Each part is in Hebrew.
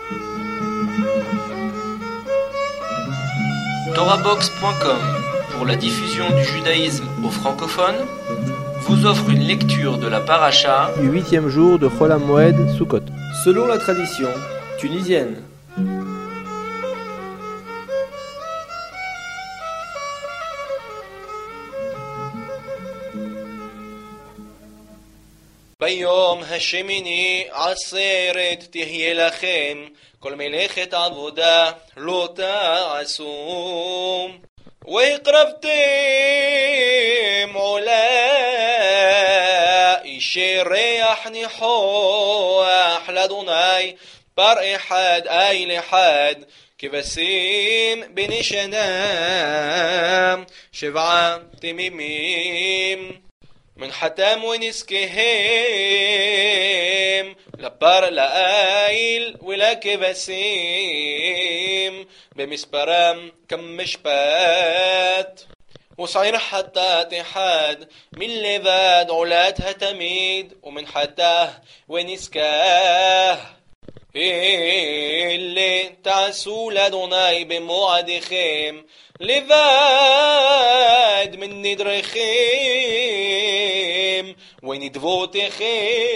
Torahbox.com, pour la diffusion du judaïsme aux francophones, vous offre une lecture de la paracha du 8e jour de Chol HaMoed Sukkot, selon la tradition tunisienne. ביום השמיני עצרת תהיה לכם, כל מלאכת עבודה לא תעשו. והקרבתם עולה אישי ריח ניחוח לאדוני פר אחד איל אחד, כבשים בני שנה 7 תמימים. מנחתם ונזקיהם לפר לאיל ולכבשים במספרם כמשפט. ושעיר חטאת אחד מלבד עולתها תמיד ומנחתה ונזקה. אלה תעשו לאדוני במועדיכם לבד מן נדריכם ונדבותיכם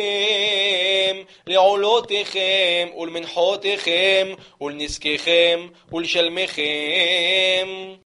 לעולותיכם ולמנחותיכם ולנזקיכם ולשלמיכם.